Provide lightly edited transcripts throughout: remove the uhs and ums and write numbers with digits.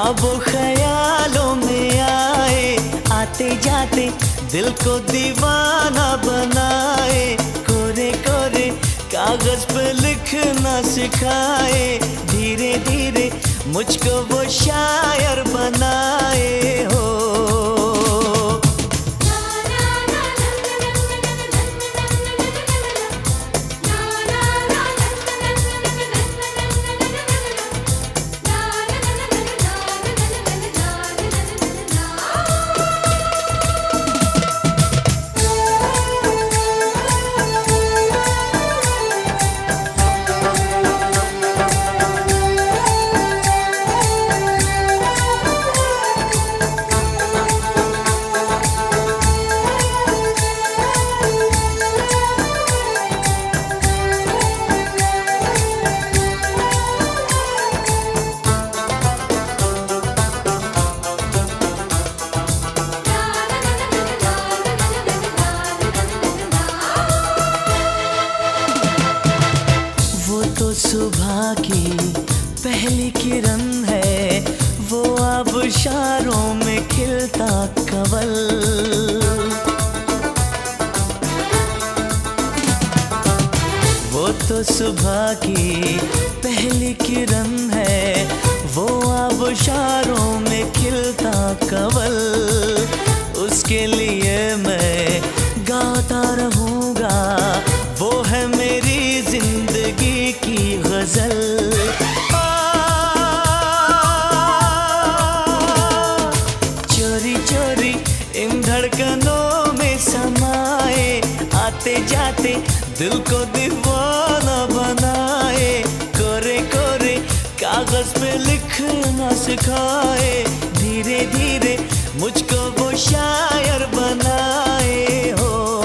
अब ख्यालों में आए, आते जाते दिल को दीवाना बनाए। कोरे कोरे कागज पे लिखना सिखाए, धीरे धीरे मुझको वो शायर बनाए हो। सुबह की पहली किरण है, वो आबशारों में खिलता कवल। वो तो सुबह की पहली किरण है, वो आबशारों में खिलता कवल। उसके लिए मैं गाता रहूँगा, वो है मेरी जिंदगी की गजल। चोरी चोरी इन धड़कनों में समाए, आते जाते दिल को दीवाना बनाए। कोरे कोरे कागज पे लिखना सिखाए, धीरे धीरे मुझको वो शायर बनाए हो।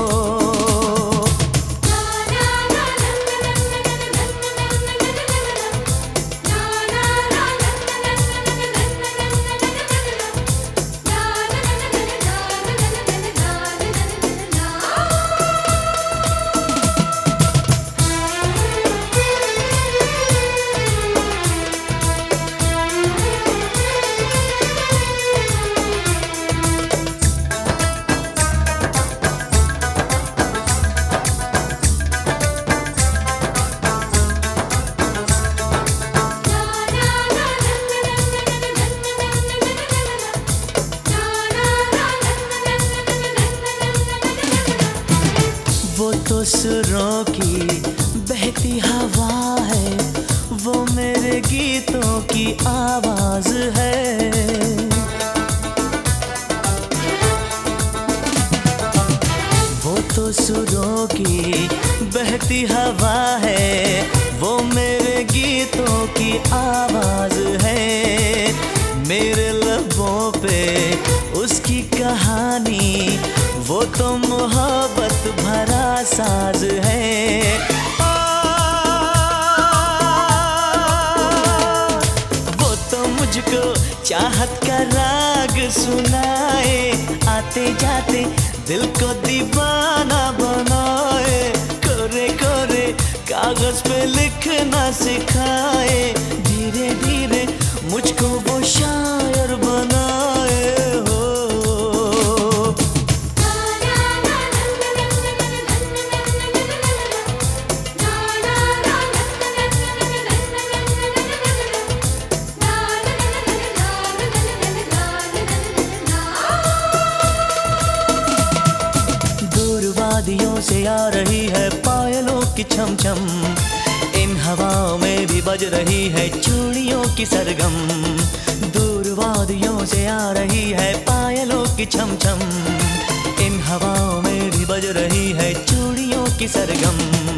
वो तो सुरों की बहती हवा है, वो मेरे गीतों की आवाज है। वो तो सुरों की बहती हवा है, वो मेरे गीतों की आवाज है। मेरे लबों पे उसकी कहानी, वो तो मोहब्बत भरा साज है। वो तो मुझको चाहत का राग सुनाए, आते जाते दिल को दीवाना बनाए। कोरे कोरे कागज पे लिखना सिखाए, धीरे धीरे मुझको वो शायर बनाए हो। वादियों से आ रही है पायलों की छम छम, इन हवाओं में भी बज रही है चूड़ियों की सरगम। दूर वादियों से आ रही है पायलों की छम छम, इन हवाओं में भी बज रही है चूड़ियों की सरगम।